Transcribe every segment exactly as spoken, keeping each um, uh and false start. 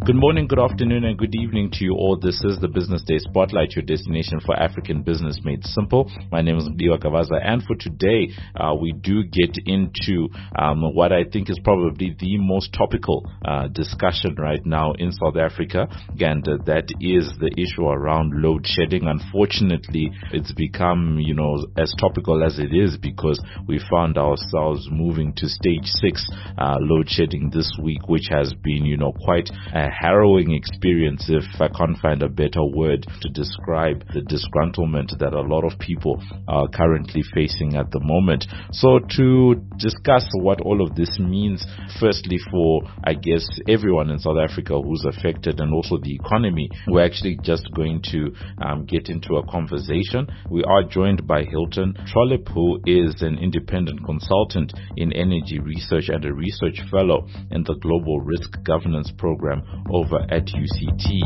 Good morning, good afternoon, and good evening to you all. This is the Business Day Spotlight, your destination for African business made simple. My name is Mdiwa Kavaza, and for today, uh, we do get into um, what I think is probably the most topical uh, discussion right now in South Africa, and uh, that is the issue around load shedding. Unfortunately, it's become, you know, as topical as it is because we found ourselves moving to stage six uh, load shedding this week, which has been, you know, quite a harrowing experience, if I can't find a better word to describe the disgruntlement that a lot of people are currently facing at the moment. So to discuss what all of this means, firstly for, I guess, everyone in South Africa who's affected and also the economy, we're actually just going to um, get into a conversation. We are joined by Hilton Trollip, who is an independent consultant in energy research and a research fellow in the Global Risk Governance Program over at U C T.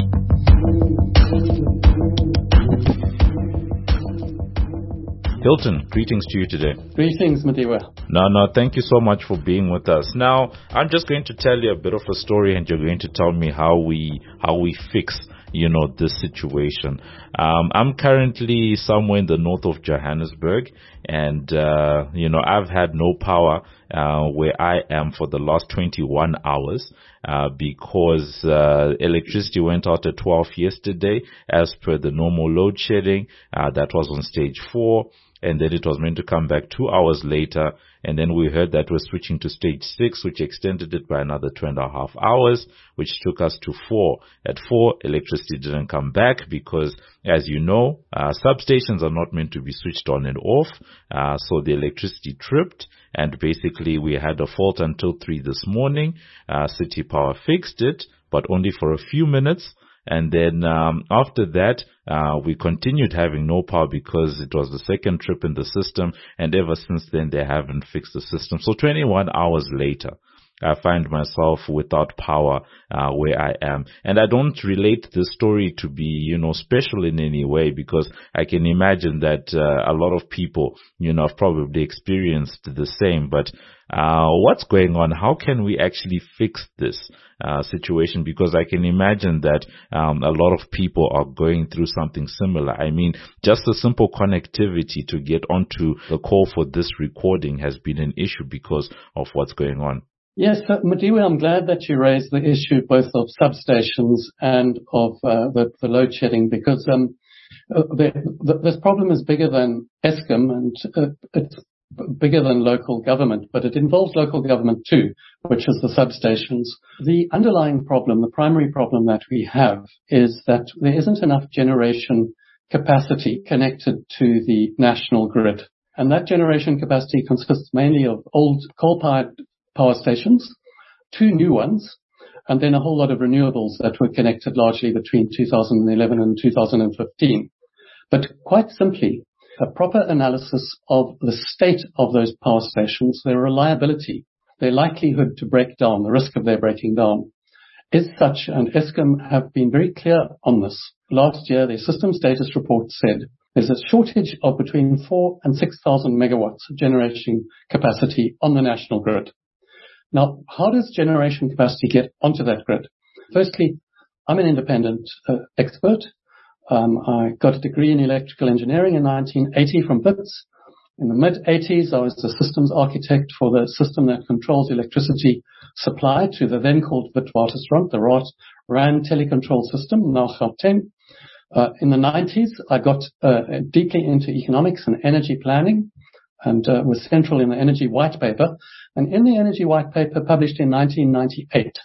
Hilton, greetings to you today. Greetings, Madiwa. No, no, thank you so much for being with us. Now, I'm just going to tell you a bit of a story, and you're going to tell me how we how we fix, you know, this situation. Um, I'm currently somewhere in the north of Johannesburg, and, uh, you know, I've had no power uh, where I am for the last twenty-one hours uh, because uh, electricity went out at twelve yesterday as per the normal load shedding. Uh, that was on stage four. And then it was meant to come back two hours later. And then we heard that we're switching to stage six, which extended it by another two and a half hours, which took us to four. At four, electricity didn't come back because, as you know, uh, substations are not meant to be switched on and off. Uh, so the electricity tripped. And basically, we had a fault until three this morning. Uh, City Power fixed it, but only for a few minutes. And then um, after that, uh, we continued having no power because it was the second trip in the system. And ever since then, they haven't fixed the system. So twenty-one hours later, I find myself without power uh, where I am. And I don't relate this story to be, you know, special in any way because I can imagine that uh, a lot of people, you know, have probably experienced the same. But uh, what's going on? How can we actually fix this uh, situation? Because I can imagine that um, a lot of people are going through something similar. I mean, just the simple connectivity to get onto the call for this recording has been an issue because of what's going on. Yes, uh, Madiwa, I'm glad that you raised the issue both of substations and of uh, the, the load shedding because um, uh, the, the, this problem is bigger than Eskom and uh, it's bigger than local government, but it involves local government too, which is the substations. The underlying problem, the primary problem that we have is that there isn't enough generation capacity connected to the national grid. And that generation capacity consists mainly of old coal-powered power stations, two new ones, and then a whole lot of renewables that were connected largely between two thousand eleven and two thousand fifteen. But quite simply, a proper analysis of the state of those power stations, their reliability, their likelihood to break down, the risk of their breaking down, is such, and Eskom have been very clear on this. Last year, their system status report said there's a shortage of between four and six thousand megawatts of generation capacity on the national grid. Now, how does generation capacity get onto that grid? Firstly, I'm an independent uh, expert. Um, I got a degree in electrical engineering in nineteen eighty from Wits. In the mid-eighties, I was the systems architect for the system that controls electricity supply to the then called Witwatersrand, the RAN telecontrol system, now Gauteng. Uh, in the nineties, I got uh, deeply into economics and energy planning, and uh, was central in the Energy White Paper. And in the Energy White Paper published in nineteen ninety-eight,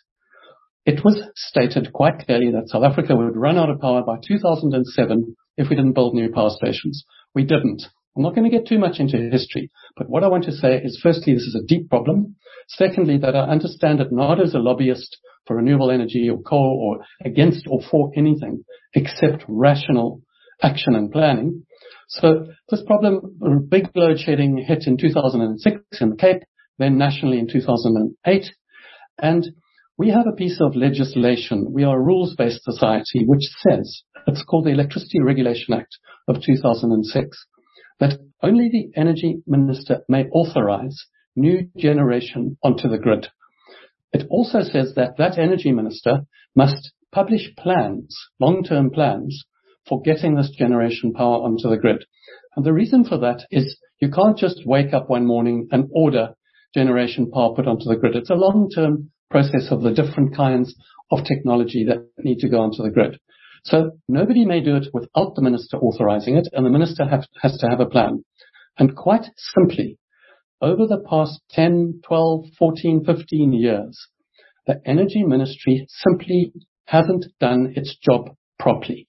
it was stated quite clearly that South Africa would run out of power by two thousand seven if we didn't build new power stations. We didn't. I'm not going to get too much into history, but what I want to say is, firstly, this is a deep problem. Secondly, that I understand it not as a lobbyist for renewable energy or coal or against or for anything except rational action and planning. So this problem, big load shedding, hit in two thousand six in the Cape, then nationally in two thousand eight. And we have a piece of legislation. We are a rules-based society which says, it's called the Electricity Regulation Act of two thousand six, that only the energy minister may authorize new generation onto the grid. it also says that that energy minister must publish plans, long-term plans, for getting this generation power onto the grid. And the reason for that is you can't just wake up one morning and order generation power put onto the grid. It's a long-term process of the different kinds of technology that need to go onto the grid. So nobody may do it without the minister authorizing it, and the minister have, has to have a plan. And quite simply, over the past ten, twelve, fourteen, fifteen years, the Energy Ministry simply hasn't done its job properly.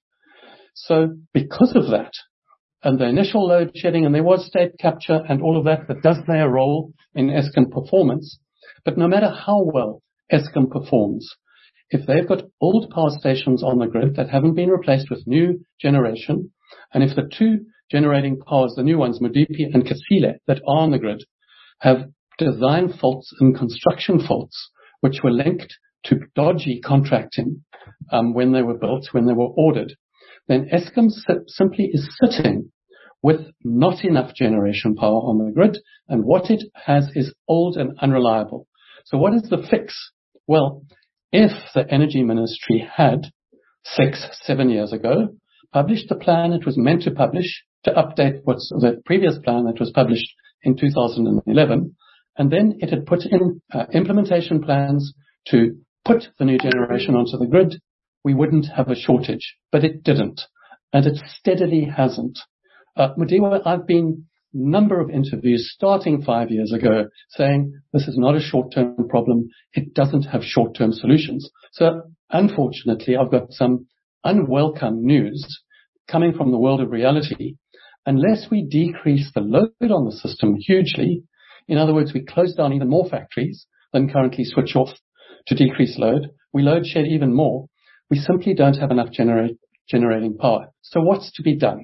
So because of that, and the initial load shedding, and there was state capture and all of that, that does play a role in Eskom performance. But no matter how well Eskom performs, if they've got old power stations on the grid that haven't been replaced with new generation, and if the two generating powers, the new ones, Medupi and Kusile, that are on the grid, have design faults and construction faults, which were linked to dodgy contracting um, when they were built, when they were ordered, then Eskom simply is sitting with not enough generation power on the grid, and what it has is old and unreliable. So what is the fix? Well, if the Energy Ministry had six, seven years ago published the plan it was meant to publish to update what's the previous plan that was published in two thousand eleven, and then it had put in uh, implementation plans to put the new generation onto the grid, we wouldn't have a shortage. But it didn't, and it steadily hasn't. Uh, Mudiwa, I've been a number of interviews starting five years ago saying this is not a short-term problem. It doesn't have short-term solutions. So unfortunately, I've got some unwelcome news coming from the world of reality. Unless we decrease the load on the system hugely, in other words, we close down even more factories than currently switch off to decrease load, we load shed even more, we simply don't have enough generate, generating power. So what's to be done?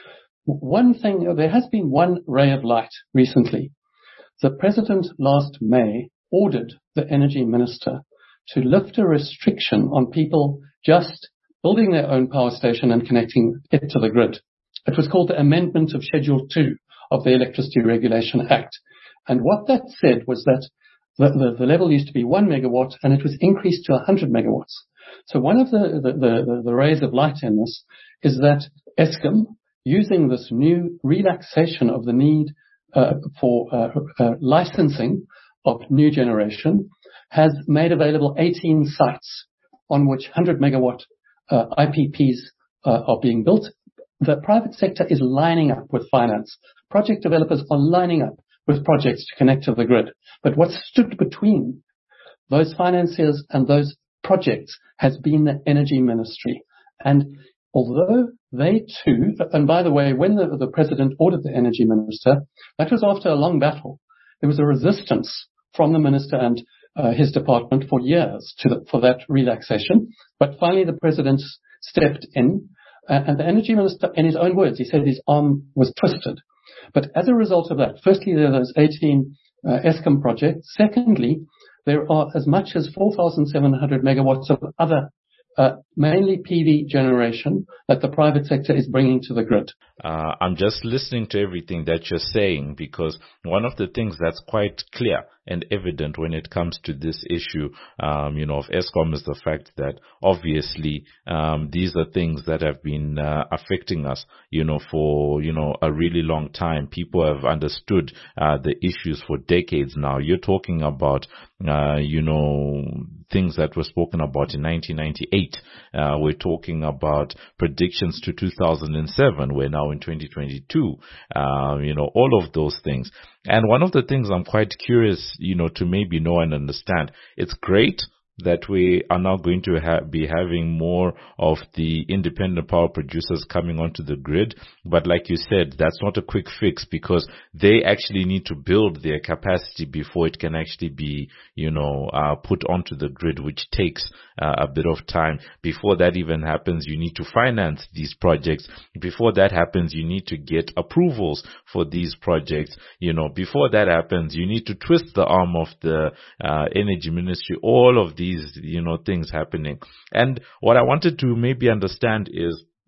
One thing, there has been one ray of light recently. The President last May ordered the Energy Minister to lift a restriction on people just building their own power station and connecting it to the grid. It was called the Amendment of Schedule two of the Electricity Regulation Act. And what that said was that the, the, the level used to be one megawatt and it was increased to one hundred megawatts. So one of the, the, the, the rays of light in this is that Eskom, using this new relaxation of the need uh, for uh, uh, licensing of new generation, has made available eighteen sites on which one hundred megawatt uh, I P Ps uh, are being built. The private sector is lining up with finance. Project developers are lining up with projects to connect to the grid. But what stood between those financiers and those projects has been the Energy Ministry. And although they too, and by the way, when the, the President ordered the Energy Minister, that was after a long battle. There was a resistance from the Minister and uh, his department for years to the, for that relaxation. But finally the President stepped in, uh, and the Energy Minister, in his own words, he said his arm was twisted. But as a result of that, firstly, there are those eighteen uh, Eskom projects. Secondly, there are as much as four thousand seven hundred megawatts of other Uh, mainly P V generation that the private sector is bringing to the grid. Uh, I'm just listening to everything that you're saying, because one of the things that's quite clear and evident when it comes to this issue, um, you know, of Eskom is the fact that obviously um, these are things that have been uh, affecting us, you know, for, you know, a really long time. People have understood uh, the issues for decades now. You're talking about, uh, you know, things that were spoken about in nineteen ninety-eight. Uh, we're talking about predictions to two thousand seven. We're now in twenty twenty-two. Uh, you know, all of those things. And one of the things I'm quite curious, you know, to maybe know and understand, it's great that we are now going to ha- be having more of the independent power producers coming onto the grid. But like you said, that's not a quick fix, because they actually need to build their capacity before it can actually be, you know, uh, put onto the grid, which takes uh, a bit of time. Before that even happens, you need to finance these projects. Before that happens, you need to get approvals for these projects. You know, before that happens, you need to twist the arm of the uh, Energy Ministry. All of these These, you know, things happening. And what I wanted to maybe understand is,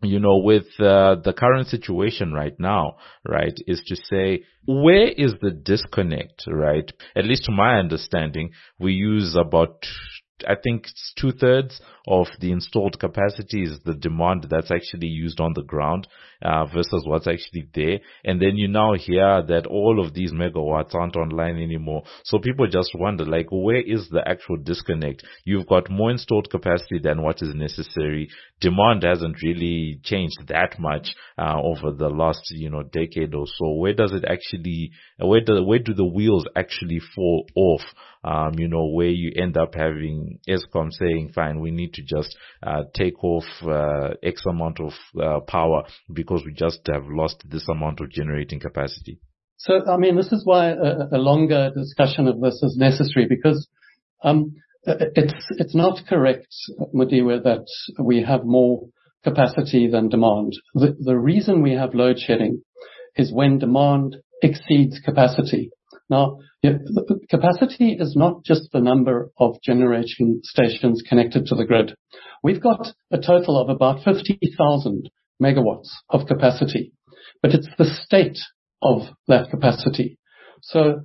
you know, with uh, the current situation right now, right, is to say, where is the disconnect, right? At least to my understanding, we use about, I think it's two thirds of the installed capacity is the demand that's actually used on the ground uh, versus what's actually there. And then you now hear that all of these megawatts aren't online anymore. So people just wonder, like, where is the actual disconnect? You've got more installed capacity than what is necessary. Demand hasn't really changed that much uh, over the last, you know, decade or so. Where does it actually, where do, where do the wheels actually fall off? Um, you know, where you end up having Eskom saying, fine, we need to just uh, take off uh, X amount of uh, power because we just have lost this amount of generating capacity. So, I mean, this is why a, a longer discussion of this is necessary, because um, it's it's not correct, Madiwe, that we have more capacity than demand. The, the reason we have load shedding is when demand exceeds capacity. Now, capacity is not just the number of generation stations connected to the grid. We've got a total of about fifty thousand megawatts of capacity, but it's the state of that capacity. So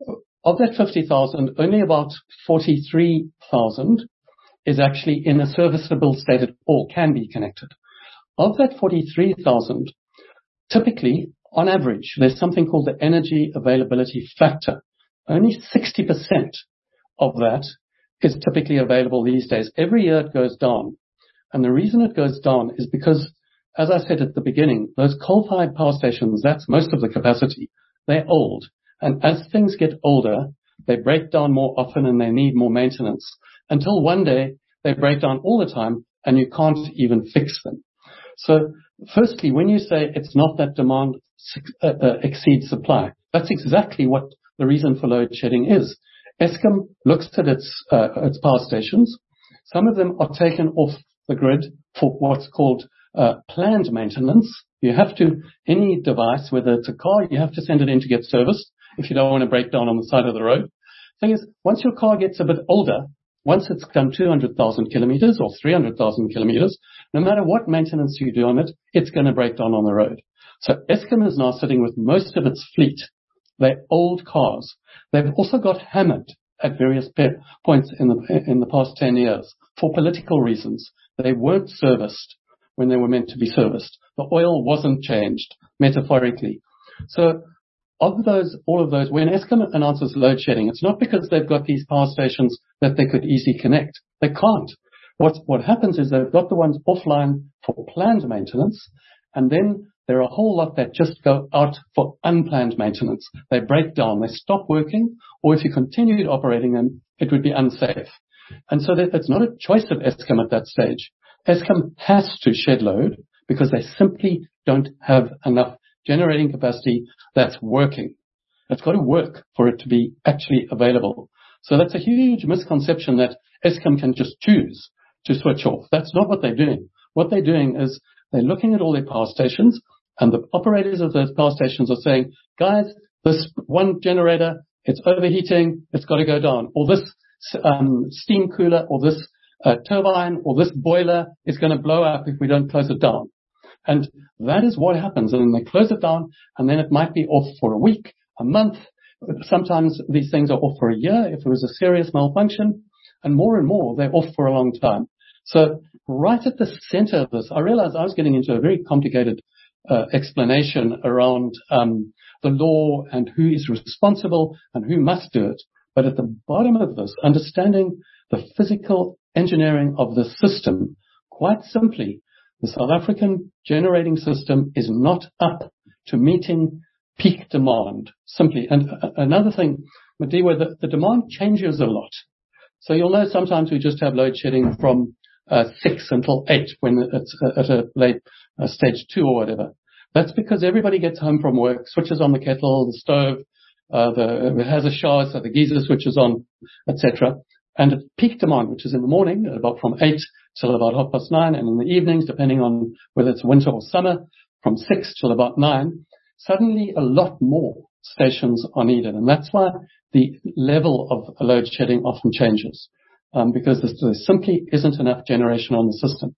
of that fifty thousand, only about forty-three thousand is actually in a serviceable state at all, can be connected. Of that forty-three thousand, typically, on average, there's something called the energy availability factor. Only sixty percent of that is typically available these days. Every year it goes down. And the reason it goes down is because, as I said at the beginning, those coal-fired power stations, that's most of the capacity. They're old. And as things get older, they break down more often and they need more maintenance, until one day they break down all the time and you can't even fix them. So firstly, when you say it's not that demand uh, uh, exceeds supply, that's exactly what the reason for load shedding is. Eskom looks at its, uh, its power stations. Some of them are taken off the grid for what's called uh, planned maintenance. You have to, any device, whether it's a car, you have to send it in to get serviced if you don't want to break down on the side of the road. Thing is, once your car gets a bit older, once it's done two hundred thousand kilometers or three hundred thousand kilometers, no matter what maintenance you do on it, it's going to break down on the road. So Eskom is now sitting with most of its fleet. They're old cars. They've also got hammered at various pe- points in the, in the past ten years for political reasons. They weren't serviced when they were meant to be serviced. The oil wasn't changed, metaphorically. So of those, all of those, when Eskom announces load shedding, it's not because they've got these power stations that they could easily connect. They can't. What, what happens is they've got the ones offline for planned maintenance, and then there are a whole lot that just go out for unplanned maintenance. They break down, they stop working, or if you continued operating them, it would be unsafe. And so that it's not a choice of Eskom at that stage. Eskom has to shed load because they simply don't have enough generating capacity that's working. It's got to work for it to be actually available. So that's a huge misconception that Eskom can just choose to switch off. That's not what they're doing. What they're doing is they're looking at all their power stations, and the operators of those power stations are saying, guys, this one generator, it's overheating, it's got to go down. Or this um, steam cooler, or this uh, turbine, or this boiler is going to blow up if we don't close it down. And that is what happens. And then they close it down, and then it might be off for a week, a month. Sometimes these things are off for a year if it was a serious malfunction. And more and more, they're off for a long time. So right at the center of this, I realized I was getting into a very complicated uh, explanation around um, the law and who is responsible and who must do it. But at the bottom of this, understanding the physical engineering of the system, quite simply, the South African generating system is not up to meeting peak demand, simply. And uh, another thing, Madiwe, the, the demand changes a lot. So you'll know sometimes we just have load shedding from uh, six until eight when it's at a late uh, stage two or whatever. That's because everybody gets home from work, switches on the kettle, the stove, uh, the, it has a shower, so the geyser switches on, et cetera. And at peak demand, which is in the morning, about from eight till about half past nine, and in the evenings, depending on whether it's winter or summer, from six till about nine, suddenly a lot more stations are needed. And that's why the level of load shedding often changes, um, because there simply isn't enough generation on the system.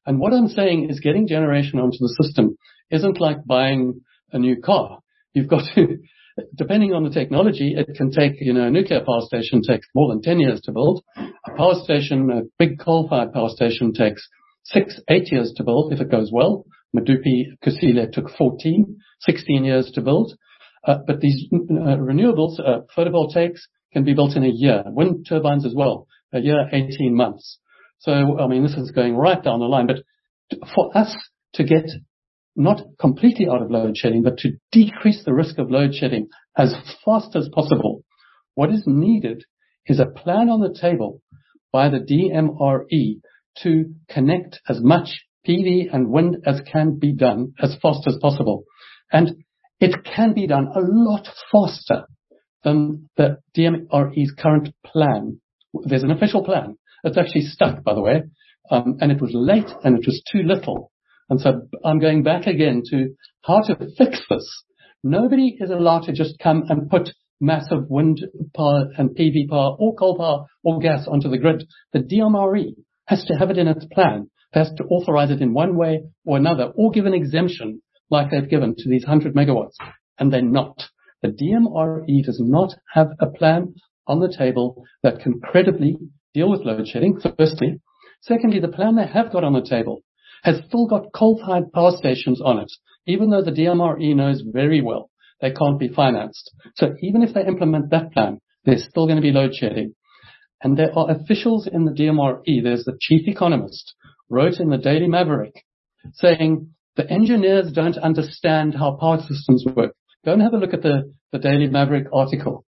And what I'm saying is getting generation onto the system isn't like buying a new car. You've got to, depending on the technology, it can take, you know, a nuclear power station takes more than ten years to build. A power station, a big coal-fired power station takes six, eight years to build if it goes well. Medupi, Kusile took fourteen, sixteen years to build. Uh, but these uh, renewables, uh, photovoltaics, can be built in a year. Wind turbines as well, a year, eighteen months. So, I mean, this is going right down the line. But for us to get not completely out of load shedding, but to decrease the risk of load shedding as fast as possible, what is needed is a plan on the table by the D M R E to connect as much P V and wind as can be done as fast as possible. And it can be done a lot faster than the D M R E's current plan. There's an official plan. It's actually stuck, by the way, um, and it was late and it was too little. And so I'm going back again to how to fix this. Nobody is allowed to just come and put massive wind power and P V power or coal power or gas onto the grid. The D M R E has to have it in its plan. It has to authorize it in one way or another, or give an exemption like they've given to these one hundred megawatts. And they're not. The D M R E does not have a plan on the table that can credibly deal with load shedding, firstly. Secondly, the plan they have got on the table has still got coal-fired power stations on it, even though the D M R E knows very well they can't be financed. So even if they implement that plan, there's still going to be load shedding. And there are officials in the D M R E, there's the chief economist, wrote in the Daily Maverick, saying the engineers don't understand how power systems work. Go and have a look at the, the Daily Maverick article.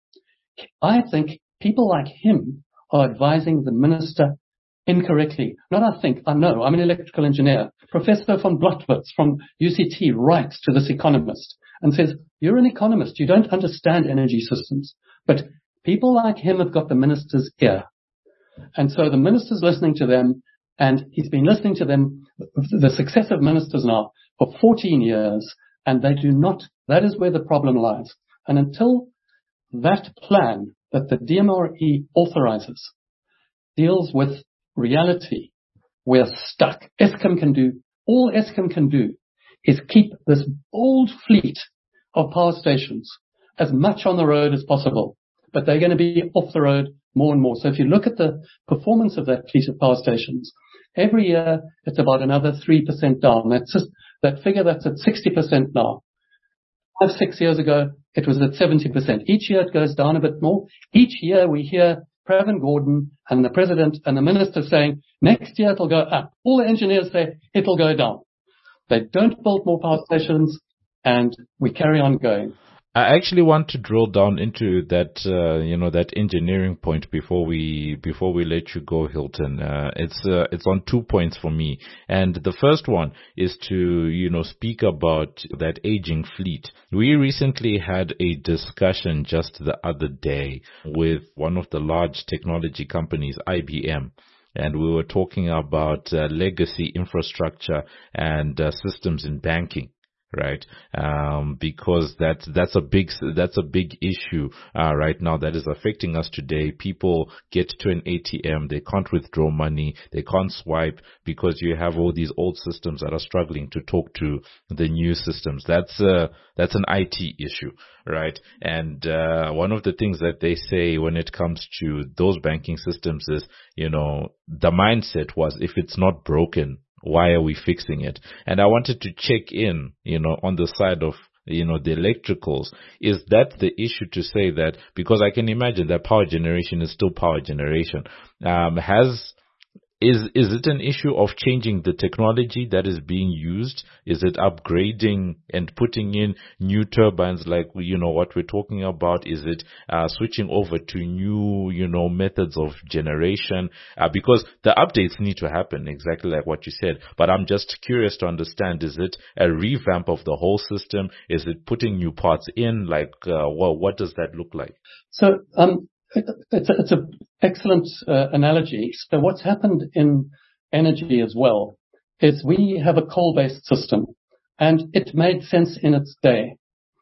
I think people like him are advising the minister incorrectly. Not I think, I know, I'm an electrical engineer. Professor von Blotwitz from U C T writes to this economist and says, you're an economist, you don't understand energy systems. But people like him have got the minister's ear. And so the minister's listening to them, and he's been listening to them, the successive ministers now, for fourteen years, and they do not, that is where the problem lies. And until that plan that the D M R E authorizes deals with reality, we're stuck. Eskom can do, all Eskom can do is keep this old fleet of power stations as much on the road as possible, but they're going to be off the road more and more. So if you look at the performance of that fleet of power stations, every year it's about another three percent down. That's just, that figure that's at sixty percent now. Five, six years ago, it was at seventy percent. Each year it goes down a bit more. Each year we hear Pravin Gordhan and the president and the minister saying, next year it'll go up. All the engineers say it'll go down. They don't build more power stations, and we carry on going. I actually want to drill down into that, uh, you know, that engineering point before we before we let you go, Hilton. Uh, it's uh, it's on two points for me, and the first one is to you know speak about that aging fleet. We recently had a discussion just the other day with one of the large technology companies, I B M. And we were talking about uh, legacy infrastructure and uh, systems in banking. Right, um, because that's that's a big that's a big issue uh, right now that is affecting us today. People get to an A T M, they can't withdraw money, they can't swipe because you have all these old systems that are struggling to talk to the new systems. That's uh, that's an I T issue, right? And uh, one of the things that they say when it comes to those banking systems is, you know, the mindset was if it's not broken, why are we fixing it? And I wanted to check in, you know, on the side of, you know, the electricals. Is that the issue to say that, because I can imagine that power generation is still power generation. Um, has, is, is it an issue of changing the technology that is being used? Is it upgrading and putting in new turbines like, you know, what we're talking about? Is it, uh, switching over to new, you know, methods of generation? Uh, because the updates need to happen exactly like what you said. But I'm just curious to understand, is it a revamp of the whole system? Is it putting new parts in? Like, uh, what, what does that look like? So, um, It's a, it's a excellent uh, analogy. So what's happened in energy as well is we have a coal-based system, and it made sense in its day.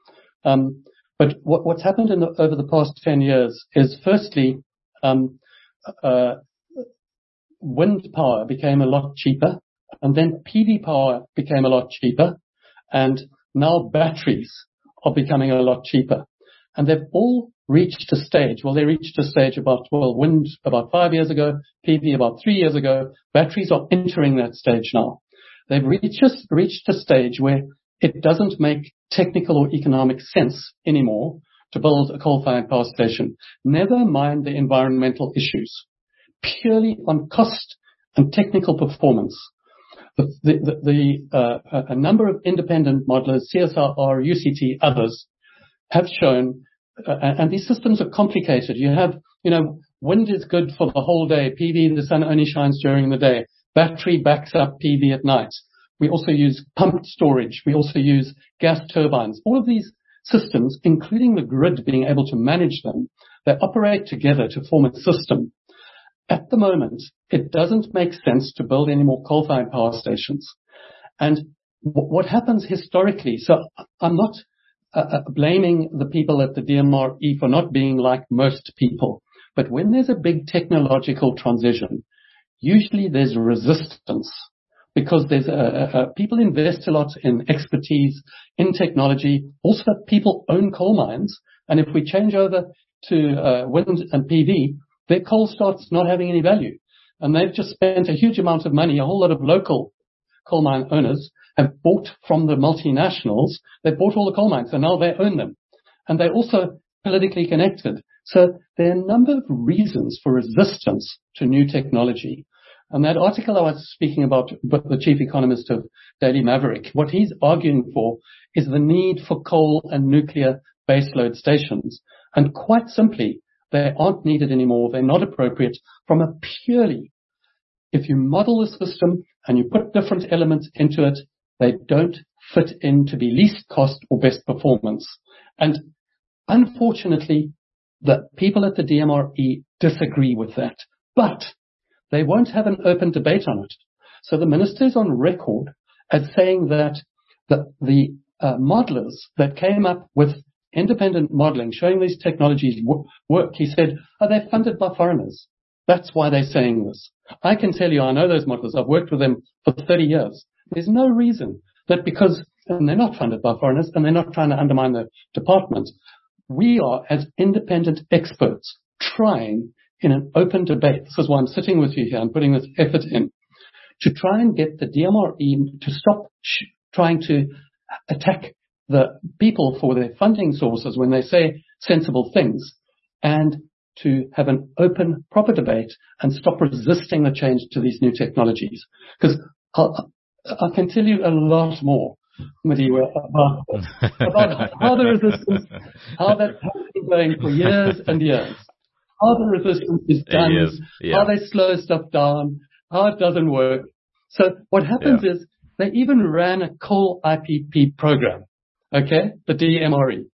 Um, but what, what's happened in the, over the past ten years is, firstly, um, uh, wind power became a lot cheaper. And then P V power became a lot cheaper. And now batteries are becoming a lot cheaper. And they've all reached a stage. Well, they reached a stage about, well, wind about five years ago, P V about three years ago. Batteries are entering that stage now. They've reached, reached a stage where it doesn't make technical or economic sense anymore to build a coal-fired power station. Never mind the environmental issues. Purely on cost and technical performance. The, the, the, the uh, a number of independent modelers, C S R R, U C T, others, have shown, uh, and these systems are complicated. You have, you know, wind is good for the whole day. P V, the sun only shines during the day. Battery backs up P V at night. We also use pumped storage. We also use gas turbines. All of these systems, including the grid being able to manage them, they operate together to form a system. At the moment, it doesn't make sense to build any more coal-fired power stations. And w- what happens historically, so I'm not uh, blaming the people at the D M R E for not being like most people, but when there's a big technological transition, usually there's resistance because there's a, a, a, people invest a lot in expertise, in technology. Also, people own coal mines. And if we change over to uh, wind and P V, their coal starts not having any value. And they've just spent a huge amount of money. A whole lot of local coal mine owners have bought from the multinationals. They've bought all the coal mines, and now they own them. And they're also politically connected. So there are a number of reasons for resistance to new technology. And that article I was speaking about, the chief economist of Daily Maverick, what he's arguing for is the need for coal and nuclear baseload stations. And quite simply, they aren't needed anymore. They're not appropriate from a purely, if you model the system and you put different elements into it, they don't fit in to be least cost or best performance. And unfortunately, the people at the D M R E disagree with that. But they won't have an open debate on it. So the minister is on record as saying that the, the uh, modelers that came up with independent modeling showing these technologies w- work, he said, are they funded by foreigners? That's why they're saying this. I can tell you, I know those modelers. I've worked with them for thirty years. There's no reason that because, and they're not funded by foreigners, and they're not trying to undermine the department. We are, as independent experts, trying in an open debate. This is why I'm sitting with you here and putting this effort in to try and get the D M R E to stop sh- trying to attack the people for their funding sources when they say sensible things, and to have an open, proper debate and stop resisting the change to these new technologies. Because I can tell you a lot more, Madiwa, about, about how the resistance, how that has been going for years and years, how the resistance is done, yes, yeah. how they slow stuff down, how it doesn't work. So what happens yeah. is they even ran a coal I P P program. Okay, the D M R E.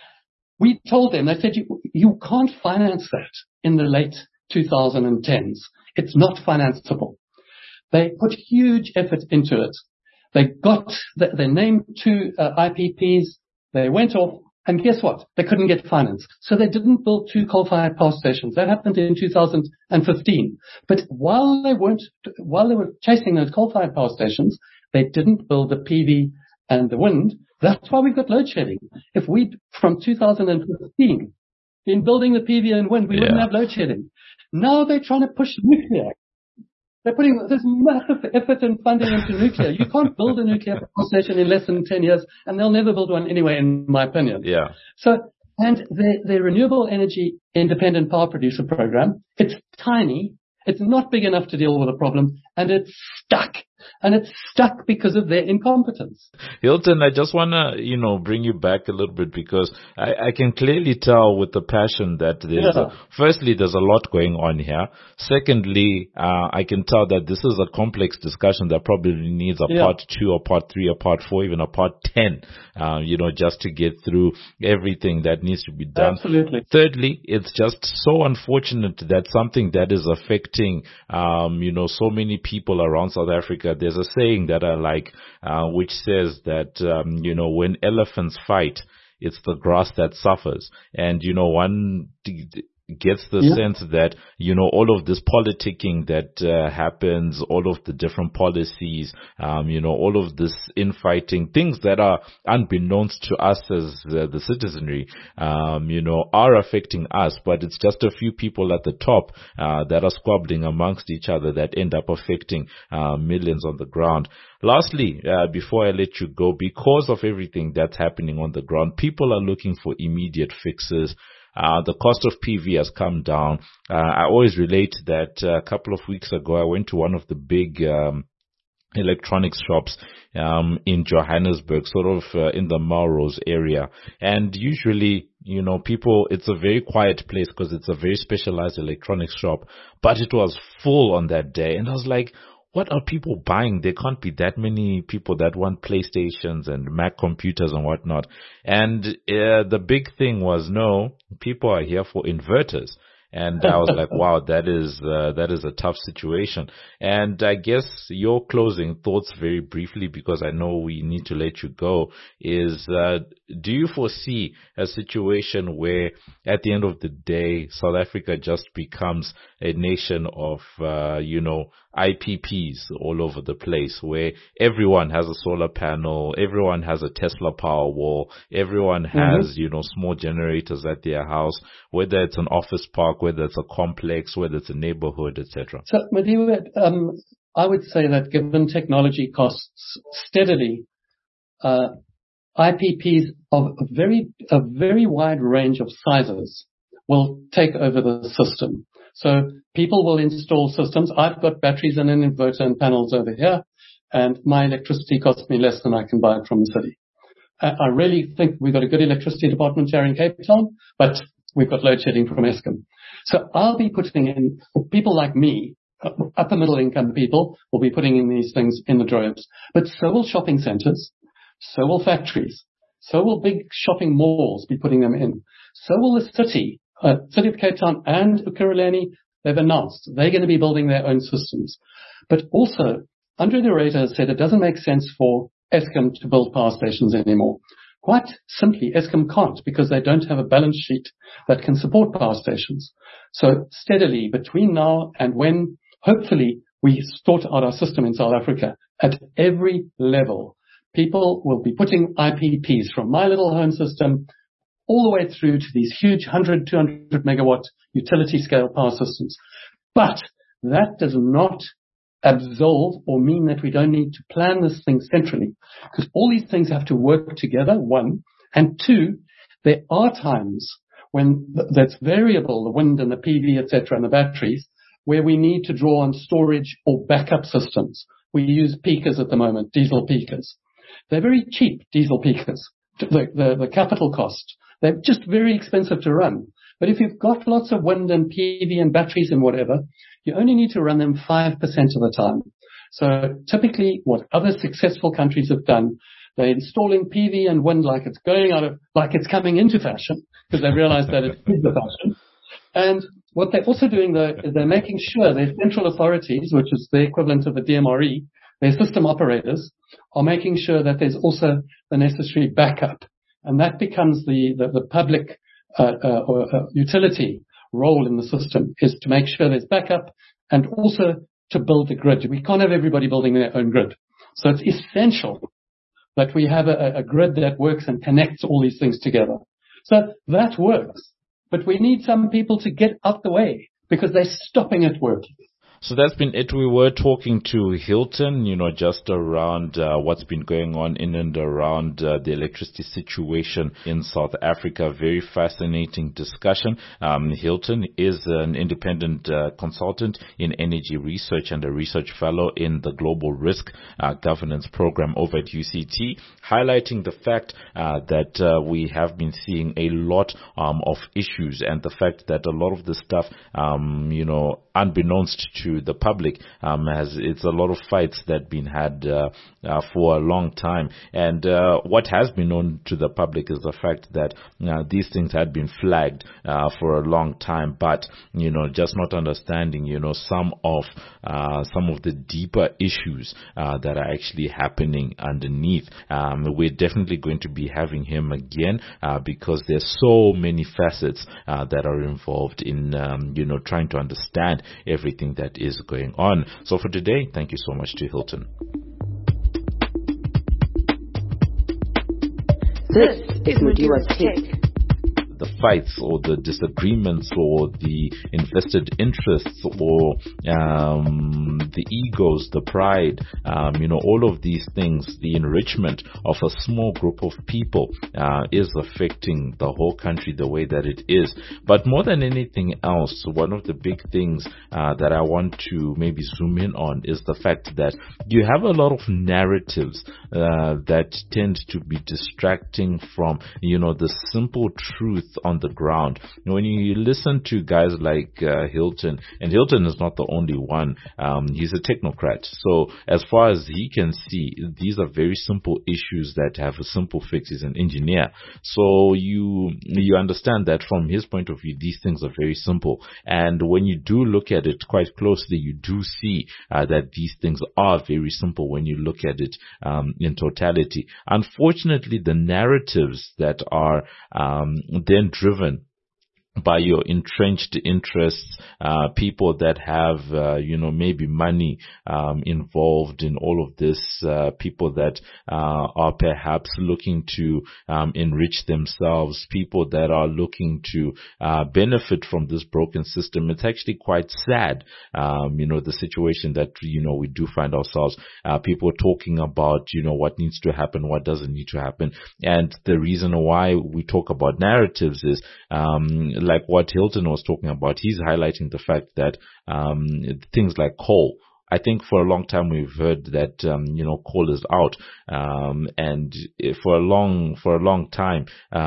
We told them, they said, you, you can't finance that in the late twenty tens. It's not financeable. They put huge effort into it. They got, they named two uh, I P Ps. They went off, and guess what? They couldn't get finance. So they didn't build two coal-fired power stations. That happened in two thousand fifteen. But while they weren't, while they were chasing those coal-fired power stations, they didn't build the P V and the wind. That's why we've got load shedding. If we, from two thousand fifteen, been building the P V and wind, we yeah. wouldn't have load shedding. Now they're trying to push nuclear. They're putting this massive effort and funding into nuclear. You can't build a nuclear power station in less than ten years, and they'll never build one anyway, in my opinion. Yeah. So, and the, the Renewable Energy Independent Power Producer Program, it's tiny. It's not big enough to deal with the problem, and it's stuck. And it's stuck because of their incompetence. Hilton, I just want to, you know, bring you back a little bit because I, I can clearly tell with the passion that there's, yeah. a, firstly, there's a lot going on here. Secondly, uh, I can tell that this is a complex discussion that probably needs a yeah. part two or part three or part four, even a part ten, uh, you know, just to get through everything that needs to be done. Absolutely. Thirdly, it's just so unfortunate that something that is affecting, um, you know, so many people around South Africa. There's a saying that I like, uh, which says that, um, you know, when elephants fight, it's the grass that suffers. And, you know, one, gets the Yeah. sense that, you know, all of this politicking that uh, happens, all of the different policies, um, you know, all of this infighting, things that are unbeknownst to us as uh, the citizenry, um, you know, are affecting us, but it's just a few people at the top uh, that are squabbling amongst each other that end up affecting uh, millions on the ground. Lastly, uh, before I let you go, because of everything that's happening on the ground, people are looking for immediate fixes. Uh, the cost of P V has come down. Uh, I always relate that uh, a couple of weeks ago, I went to one of the big um, electronics shops um, in Johannesburg, sort of uh, in the Melrose area. And usually, you know, people, it's a very quiet place because it's a very specialized electronics shop, but it was full on that day. And I was like, what are people buying? There can't be that many people that want PlayStations and Mac computers and whatnot. And uh, the big thing was, no, people are here for inverters. And I was like, wow, that is, uh, that is a tough situation. And I guess your closing thoughts very briefly, because I know we need to let you go, is, uh, do you foresee a situation where at the end of the day, South Africa just becomes a nation of, uh, you know, I P Ps all over the place, where everyone has a solar panel, everyone has a Tesla Powerwall, everyone has, mm-hmm. you know, small generators at their house, whether it's an office park, whether it's a complex, whether it's a neighborhood, et cetera. So, Madiba, um, I would say that given technology costs steadily, uh, I P Ps of a very, a very wide range of sizes will take over the system. So people will install systems. I've got batteries and an inverter and panels over here, and my electricity costs me less than I can buy it from the city. I really think we've got a good electricity department here in Cape Town, but we've got load shedding from Eskom. So I'll be putting in, people like me, upper middle income people, will be putting in these things in the droves. But so will shopping centres, so will factories, so will big shopping malls be putting them in. So will the city. Uh, City of Cape Town and Ekurhuleni, they've announced they're going to be building their own systems. But also, Andre de Ruyter has said it doesn't make sense for Eskom to build power stations anymore. Quite simply, Eskom can't, because they don't have a balance sheet that can support power stations. So steadily, between now and when, hopefully, we sort out our system in South Africa, at every level, people will be putting I P Ps from my little home system all the way through to these huge one hundred, two hundred megawatt utility scale power systems. But that does not absolve or mean that we don't need to plan this thing centrally, because all these things have to work together, one, and two, there are times when th- that's variable, the wind and the P V, et cetera, and the batteries, where we need to draw on storage or backup systems. We use peakers at the moment, diesel peakers. They're very cheap, diesel peakers, the, the, the capital cost. They're just very expensive to run. But if you've got lots of wind and P V and batteries and whatever, you only need to run them five percent of the time. So typically what other successful countries have done, they're installing P V and wind like it's going out of, like it's coming into fashion, because they realize that it is the fashion. And what they're also doing though, is they're making sure their central authorities, which is the equivalent of a D M R E, their system operators, are making sure that there's also the necessary backup. And that becomes the, the, the public uh, uh, or uh, utility role in the system, is to make sure there's backup and also to build the grid. We can't have everybody building their own grid. So it's essential that we have a, a grid that works and connects all these things together. So that works. But we need some people to get out the way because they're stopping it working. So that's been it. We were talking to Hilton, you know, just around uh, what's been going on in and around uh, the electricity situation in South Africa. Very fascinating discussion. Um, Hilton is an independent uh, consultant in energy research and a research fellow in the Global Risk uh, Governance Program over at U C T, highlighting the fact uh, that uh, we have been seeing a lot um, of issues, and the fact that a lot of the stuff, um, you know, unbeknownst to to the public, um, as it's a lot of fights that have been had uh, uh, for a long time. And uh, what has been known to the public is the fact that uh, these things had been flagged uh, for a long time, but, you know, just not understanding, you know, some of uh, some of the deeper issues uh, that are actually happening underneath. Um, we're definitely going to be having him again uh, because there's so many facets uh, that are involved in, um, you know, trying to understand everything that is going on. So for today, thank you so much to Hilton. This is Mudiwa's Take. The fights or the disagreements or the invested interests or um, the egos, the pride, um, you know, all of these things, the enrichment of a small group of people uh, is affecting the whole country the way that it is. But more than anything else, one of the big things uh, that I want to maybe zoom in on is the fact that you have a lot of narratives uh, that tend to be distracting from, you know, the simple truth on the ground. When you listen to guys like uh, Hilton, and Hilton is not the only one, um, he's a technocrat. So as far as he can see, these are very simple issues that have a simple fix. He's an engineer. So you you understand that from his point of view, these things are very simple. And when you do look at it quite closely, you do see uh, that these things are very simple when you look at it um, in totality. Unfortunately, the narratives that are um, then driven by your entrenched interests, uh, people that have, uh, you know, maybe money, um, involved in all of this, uh, people that, uh, are perhaps looking to, um, enrich themselves, people that are looking to, uh, benefit from this broken system. It's actually quite sad, um, you know, the situation that, you know, we do find ourselves, uh, people talking about, you know, what needs to happen, what doesn't need to happen. And the reason why we talk about narratives is, um, like what Hilton was talking about. He's highlighting the fact that um, things like coal, I think for a long time we've heard that, um, you know, coal is out. Um, and for a long, for a long time,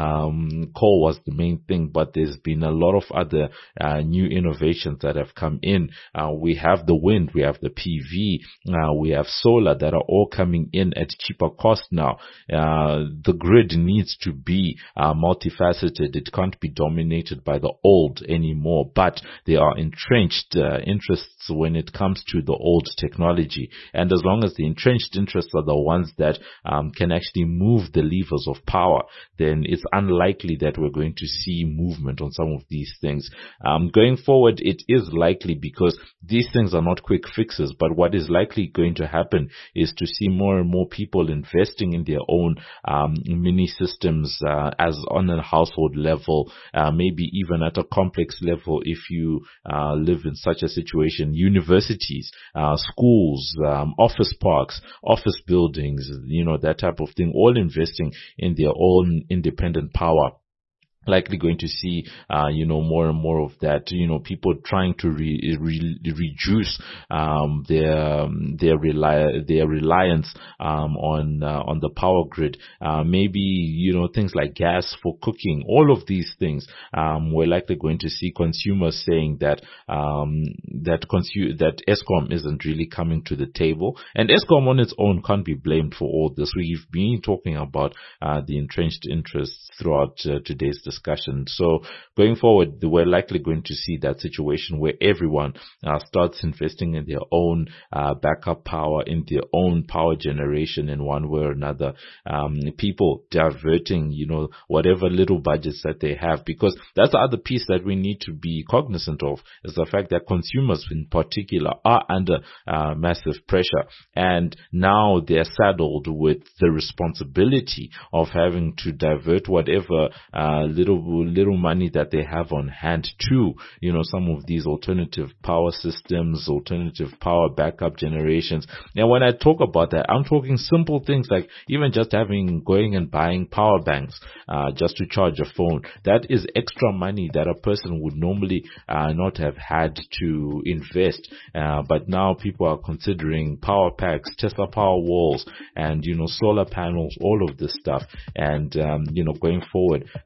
um, coal was the main thing, but there's been a lot of other, uh, new innovations that have come in. Uh, we have the wind, we have the P V, uh, we have solar that are all coming in at cheaper cost now. Uh, the grid needs to be, uh, multifaceted. It can't be dominated by the old anymore, but there are entrenched, uh, interests when it comes to the old technology, and as long as the entrenched interests are the ones that um, can actually move the levers of power, then it's unlikely that we're going to see movement on some of these things. Um, going forward, it is likely because these things are not quick fixes, but what is likely going to happen is to see more and more people investing in their own um, mini systems uh, as on a household level, uh, maybe even at a complex level if you uh, live in such a situation. Universities, uh, Uh, schools, um, office parks, office buildings, you know, that type of thing, all investing in their own independent power. Likely going to see, uh, you know, more and more of that, you know, people trying to re- re- reduce, um, their, their rely, their reliance, um, on, uh, on the power grid. Uh, maybe, you know, things like gas for cooking, all of these things, um, we're likely going to see consumers saying that, um, that consu- that Eskom isn't really coming to the table. And Eskom on its own can't be blamed for all this. We've been talking about, uh, the entrenched interests throughout uh, today's discussion. discussion. So going forward, we're likely going to see that situation where everyone uh, starts investing in their own uh, backup power, in their own power generation in one way or another. Um, people diverting, you know, whatever little budgets that they have, because that's the other piece that we need to be cognizant of, is the fact that consumers in particular are under uh, massive pressure, and now they're saddled with the responsibility of having to divert whatever uh, little little money that they have on hand to, you know, some of these alternative power systems, alternative power backup generations. Now, when I talk about that, I'm talking simple things like even just having, going and buying power banks, uh, just to charge a phone. That is extra money that a person would normally, uh, not have had to invest. Uh, but now people are considering power packs, Tesla power walls, and, you know, solar panels, all of this stuff. And, um, you know, going forward, uh, one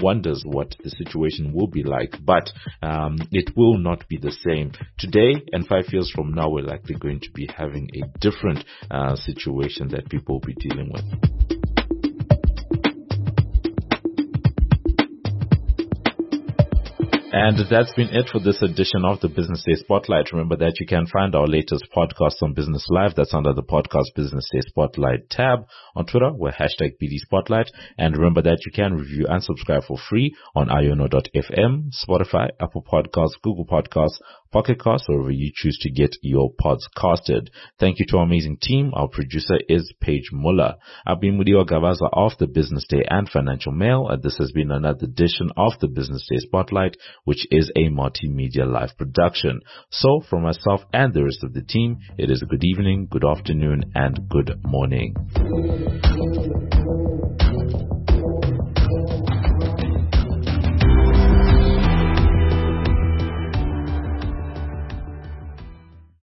wonders what the situation will be like, but um, it will not be the same today, and five years from now we're likely going to be having a different uh, situation that people will be dealing with. And that's been it for this edition of the Business Day Spotlight. Remember that you can find our latest podcast on Business Live. That's under the podcast Business Day Spotlight tab. On Twitter, we're hashtag B D Spotlight. And remember that you can review and subscribe for free on iono dot f m, Spotify, Apple Podcasts, Google Podcasts, Pocket Casts, wherever you choose to get your pods casted. Thank you to our amazing team. Our producer is Paige Muller. I've been Mudiwa Gavaza of the Business Day and Financial Mail, and this has been another edition of the Business Day Spotlight, which is a multimedia live production. So, from myself and the rest of the team, it is a good evening, good afternoon, and good morning.